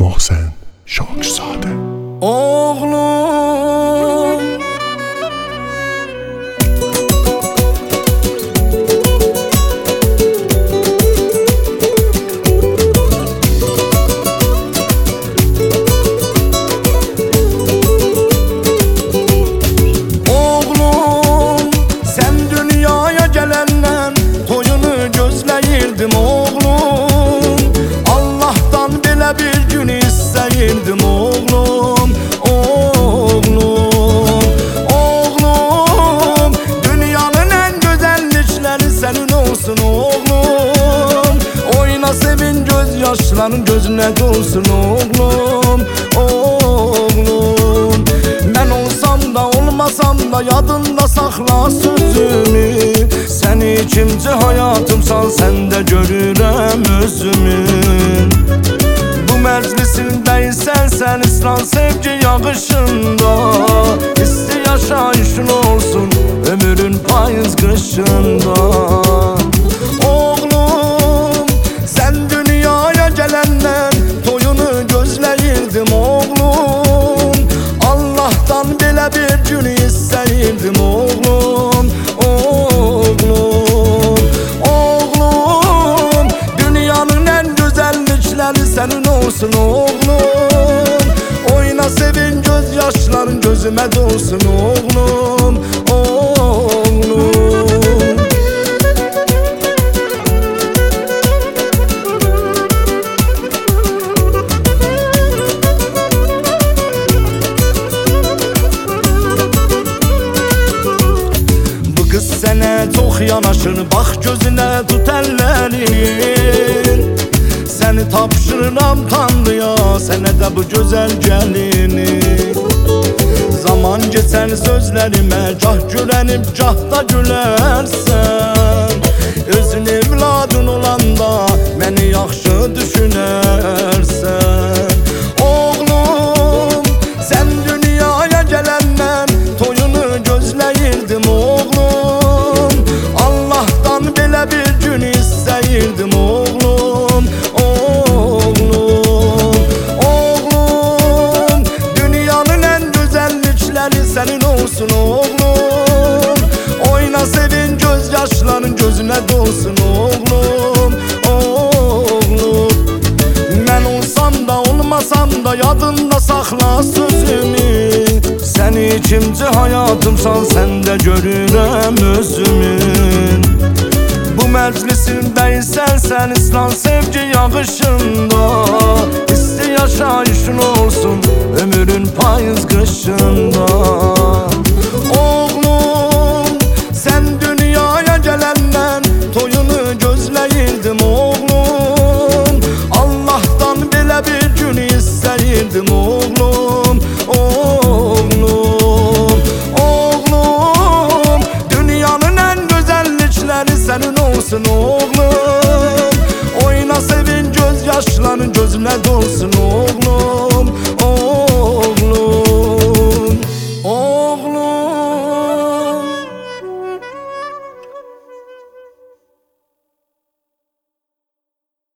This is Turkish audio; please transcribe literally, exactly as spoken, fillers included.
Mohsen Şakirzadə. Oğlum, oğlum, sen dünyaya gelenden toyunu gözləyirdim oğlum. Allah'tan belə bir gün istəyirdim oğlum. Oğlum, oğlum, dünyanın en güzellikleri senin olsun oğlum. Oyna sevin gözyaşların gözüne dolsun oğlum. Oğlum, ben olsam da olmasam da yadında sakla sözümü. Sen ikinci hayatımsan, sen de görürəm özümü. Bu məclisindəysən sen İslam sevgi yağışında. İsti yaşayışın olsun ömrün payız kışında. Oğlum, sen dünyaya gelenden toyunu gözləyirdim oğlum. Allah'tan belə bir gün istəyirdim oğlum. Oğlum, oğlum, dünyanın en güzellikleri senin olsun oğlum. Oyna sevin gözyaşların gözüme dolsun oğlum. Oğlum, bu kız sene çok yanaşır, bak gözüne tut ellerini. Seni tapşırıram Tanrıya, sene de bu güzel gelini. Zaman geçen sözlerime cah gülenip cah da gülersen. Özün evladın olanda beni yaxşı düşünersen. Oğlum, sen dünyaya gelenden toyunu gözləyirdim oğlum. Allah'tan belə bir gün istəyirdim oğlum. Senin olsun oğlum. Oyna sevin gözyaşların gözüne dolsun oğlum. Oğlum, ben olsam da olmasam da yadında sakla sözümü. Sen ikinci hayatımsan, sen de görürəm özümün. Bu məclisindəysən sen İslam sevgi yağışında. İsti yaşayışın olsun ömrün payız kışında. Oğlum, sen dünyaya gelenden toyunu gözləyirdim oğlum. Allah'tan belə bir gün istəyirdim oğlum. Oğlum, oğlum, dünyanın en güzellikleri senin olsun oğlum. Oyna sevin gözyaşların gözüne dolsun oğlum.